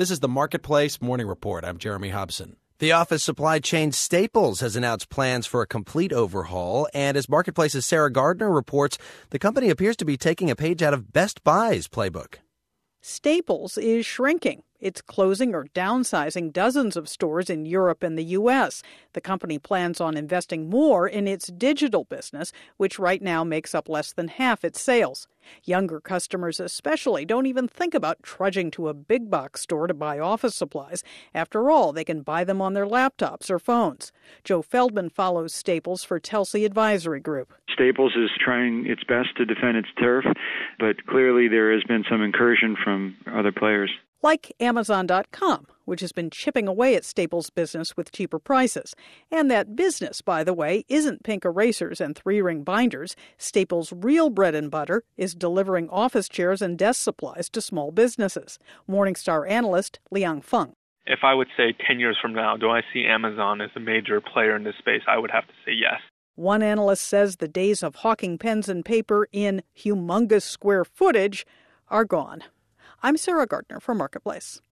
This is the Marketplace Morning Report. I'm Jeremy Hobson. The office supply chain Staples has announced plans for a complete overhaul, and as Marketplace's Sarah Gardner reports, the company appears to be taking a page out of Best Buy's playbook. Staples is shrinking. It's closing or downsizing dozens of stores in Europe and the U.S. The company plans on investing more in its digital business, which right now makes up less than half its sales. Younger customers especially don't even think about trudging to a big box store to buy office supplies. After all, they can buy them on their laptops or phones. Joe Feldman follows Staples for Telsey Advisory Group. Staples is trying its best to defend its turf, but clearly there has been some incursion from other players. Like Amazon.com, which has been chipping away at Staples' business with cheaper prices. And that business, by the way, isn't pink erasers and three-ring binders. Staples' real bread and butter is delivering office chairs and desk supplies to small businesses. Morningstar analyst Liang Feng. If I would say 10 years from now, do I see Amazon as a major player in this space? I would have to say yes. One analyst says the days of hawking pens and paper in humongous square footage are gone. I'm Sarah Gardner for Marketplace.